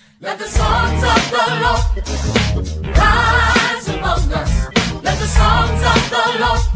Let the songs of the Lord rise among us. Let the songs of the Lord